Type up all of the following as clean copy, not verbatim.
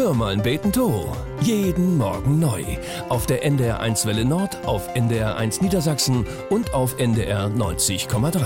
Hör mal beten to. Jeden Morgen neu. Auf der NDR 1 Welle Nord, auf NDR 1 Niedersachsen und auf NDR 90,3.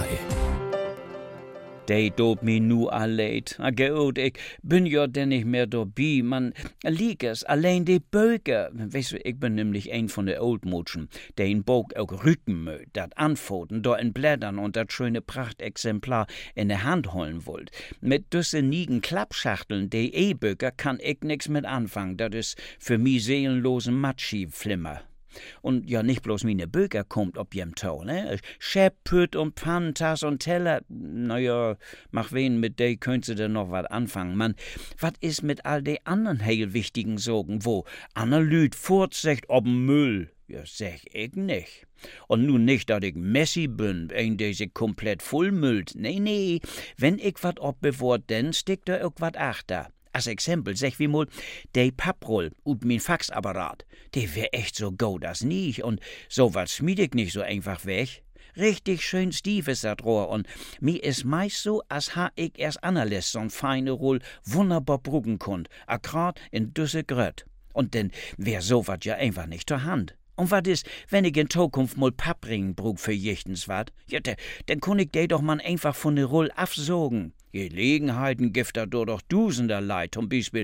Die doet me nu al leid. Goed, ik ben ja denn nicht mehr dabei. Man liegt es, allein die Bögen. Weißt du, ich bin nämlich ein von den Oldmutschen, der in Bog auch rücken mögt, dat Antworten da in Blättern und dat schöne Prachtexemplar in der Hand holen wollt. Mit düssen nigen Klappschachteln, die E-Böger, kann ich nix mit anfangen. Dat is für mi seelenlosen Matschi-Flimmer. Und ja, nicht bloß meine Böger kommt ob jem Tau, ne? Schäppüt und Pantas und Teller, naja, mach wen, mit dei könnt sie denn noch wat anfangen, man. Wat is mit all de anderen heil wichtigen Sorgen, wo Anna Lüd fortsecht ob'n Müll? Ja, sag ich nicht. Und nun nicht, dat ich Messi bin, ein der sich komplett vollmüllt. Nee, wenn ich wat obbewahrt, denn steckt da auch wat achter. Als Exempel sag wie mal, de Papproll und mein Faxapparat, de wär echt so gut as nicht und so was schmied ich nicht so einfach weg. Richtig schön stief ist dat Rohr und mir is meist so, als ha ich erst anerlässt so'n feine Roll wunderbar brugen konnt, akkurat in düsse Gröt. Und denn wär so wat ja einfach nicht zur Hand. Und wat is, wenn ich in Zukunft mal Pappringen brug für jichtens wat? Ja, dann kann ich de doch mal einfach von de Roll afsogen. Gelegenheiten gibt da doch dusender Leid, zum Beispiel,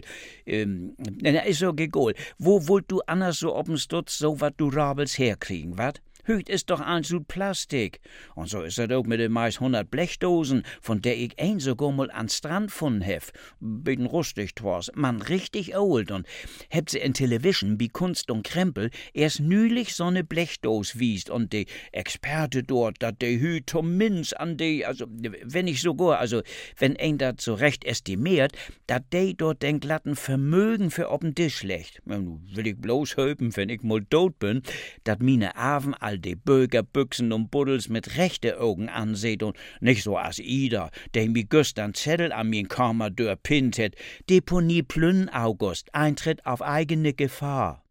ist so gegol. Wo wollt du anders so ob'n Stutz so wat du Rabels herkriegen, wat? Hüt ist doch alles so Plastik. Und so ist das auch mit den meist 100 Blechdosen, von der ich ein sogar mal an Strand von hef. Bisschen rustig twas, man richtig old und hebt sie in Television wie Kunst und Krempel erst nülich so ne Blechdos wiest und die Experte dort, dat de Hüt zum Minz an die, also, wenn ich sogar, also, wenn ein dat so recht estimiert, dat de dort den glatten Vermögen für ob'n Tisch legt. Will ich bloß höpen, wenn ich mal tot bin, dat mine Aven all die Böger, Büchsen und Buddels mit rechte Augen anseht und nicht so as Ida, der mi gestern Zettel an min Kammerdeur pint het, Deponie Plünn August, Eintritt auf eigene Gefahr.